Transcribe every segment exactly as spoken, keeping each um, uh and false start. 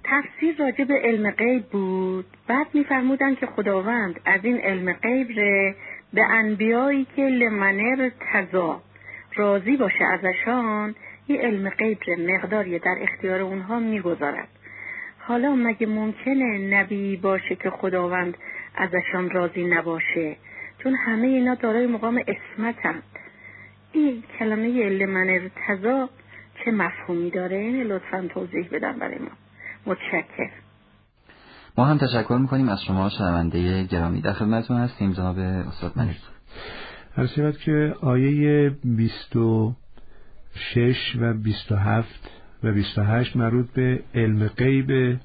تفسیر راجع به علم غیب بود. بعد می‌فرمودن که خداوند از این علم غیب ره به انبیایی که لمنر تزا راضی باشه ازشان، یه علم غیب ره مقداری در اختیار اونها میگذارد. حالا مگه ممکنه نبی باشه که خداوند ازشان راضی نباشه؟ چون همه اینا دارای مقام عصمتند. این کلمه لمنر تزا چه مفهومی داره؟ این لطفاً توضیح بدن برای ما. متشکرم. ما هم تشکر میکنیم از شما شنونده گرامی. در خدمتتون هستیم جناب استاد ملک. هر شود که آیه بیست و شش و بیست و هفت و بیست و هشت مربوط به علم غیب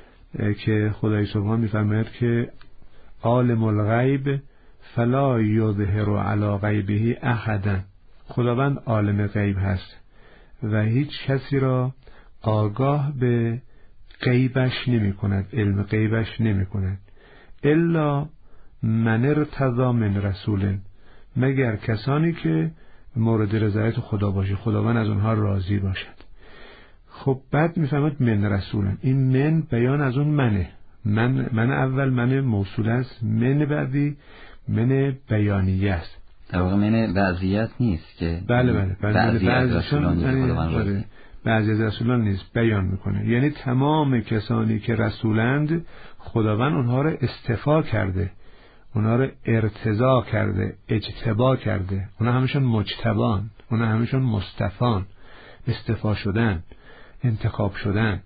که خدای سبحان میفرماید که عالم الغیب فلا یظهر علی غیبه احدا. خداوند عالم غیب هست و هیچ کسی را آگاه به غیبش نمی کند، علم غیبش نمی کند. الا من ارتضی من رسول، مگر کسانی که مورد رضایت خدا باشه، خداوند از اونها راضی باشد. خب بعد میفهمد من رسولن، این من بیان از اون منه، من من اول من موصول است، من بعدی من بیانیه است. در واقع من وضعیت نیست که بله بله بعضی از رسولان یعنی بعضی از رسولان نیست، بیان میکنه. یعنی تمام کسانی که رسولند خداوند اونها رو اصطفا کرده، اونها رو ارتضا کرده، اجتبا کرده. اونها همشون مجتبان، اونها همشون مصطفان، اصطفا شدن، انتخاب شدن.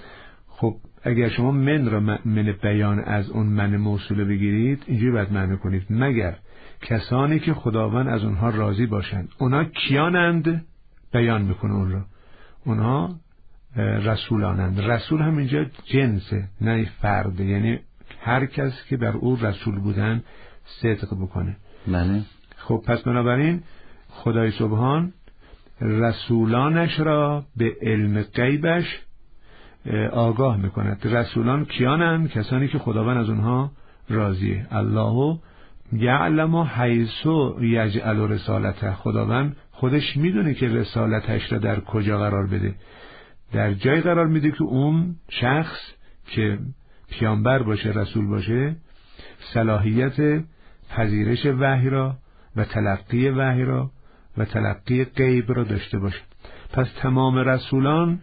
خب اگر شما من را من بیان از اون من موصوله بگیرید، اینجوری باید معنی کنید مگر کسانی که خداوند از اونها راضی باشند. اونها کیانند؟ بیان میکنه اون را. اونها رسولانند. رسول هم اینجا جنسه، نه فرد، یعنی هر کس که بر او رسول بودن صدق بکنه. بله. خب پس بنابراین خدای سبحان رسولانش را به علم غیبش آگاه میکند. رسولان کیانند؟ کسانی که خداوند از اونها راضیه. الله یعلم حیث یجعل رسالته، خداوند خودش میدونه که رسالتش را در کجا قرار بده. در جای قرار میده که اون شخص که پیامبر باشه، رسول باشه، صلاحیت پذیرش وحی را و تلقی وحی را و تلقی غیب را داشته باشه. پس تمام رسولان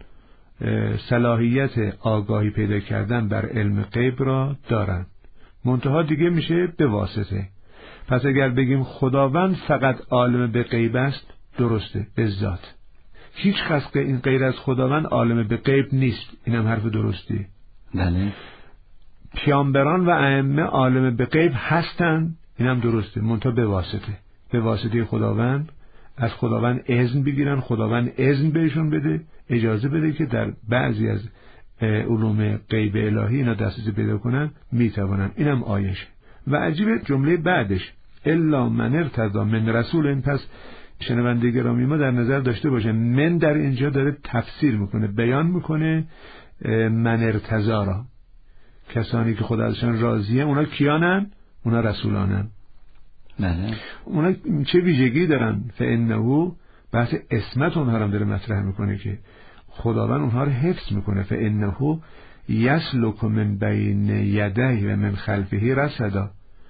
صلاحیت آگاهی پیدا کردن بر علم غیب را دارند. منتها دیگه میشه به واسطه. پس اگر بگیم خداوند فقط عالم به غیب است، درسته به ذات. هیچ کس این غیر از خداوند عالم به غیب نیست، اینم حرف درستی. بله. پیامبران و ائمه عالم به غیب هستند، اینم درسته، منتها به واسطه. به واسطه خداوند، از خداوند اذن بگیرن، خداوند اذن بهشون بده، اجازه بده که در بعضی از علوم غیب الهی اینا دسترسی پیدا کنن، میتوانن. اینم آیشه. و عجیب جمله بعدش الا من ارتضی من رسول. این پس شنونده گرامی ما در نظر داشته باشه، من در اینجا داره تفسیر میکنه، بیان میکنه من ارتضی را. کسانی که خدا ازشان راضیه اونا کیانن؟ اونا رسولانن. بله. اونا چه ویژگی دارن؟ فانه، بحث اسمت اونها رو داره مطرح میکنه که خداوند اونها رو حفظ میکنه. فانه یسلک من بین یدیه و من خلفه رصدا.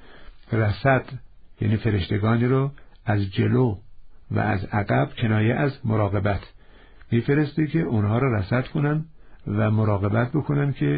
رصد یعنی فرشتگانی رو از جلو و از عقب، کنایه از مراقبت، میفرسته که اونها رو رصد کنن و مراقبت بکنن که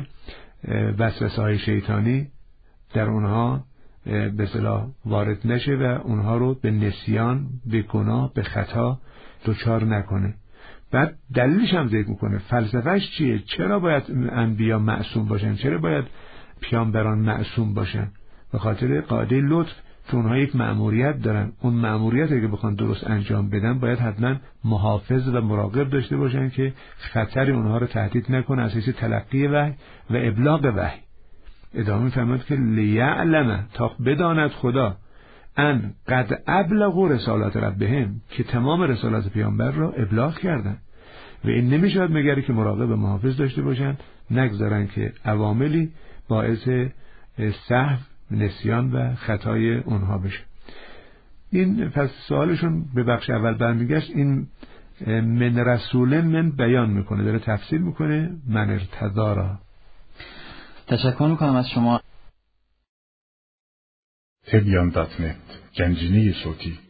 وسوسه های شیطانی در اونها به اصطلاح وارد نشه و اونها رو به نسیان، به گناه، به خطا دچار نکنه. بعد دلیلش هم ذکر میکنه. فلسفهش چیه؟ چرا باید انبیا معصوم باشن؟ چرا باید پیامبران معصوم باشن؟ به خاطر قاعده لطف که اونها یک مأموریت دارن. اون مأموریت اگه بخوان درست انجام بدن باید حتما محافظ و مراقب داشته باشن که خطر اونها رو تهدید نکنه از حیث تلقی وحی و ابلاغ وحی. ادامه می‌فرماید که لیعلم، تا بداند خدا، ان قد ابلغوا رسالات ربهم، که تمام رسالات پیامبر را ابلاغ کردن. و این نمیشود مگر که مراقب و محافظ داشته باشن، نگذارن که عواملی باعث سهو، نسیان و خطای اونها بشه. این پس سوالشون به بخش اول برمیگشت. این من رسول من بیان میکنه، داره تفسیر میکنه من ارتضی را. تشکر میکنم از شما. تبیان دات نت، گنجینه صوتی.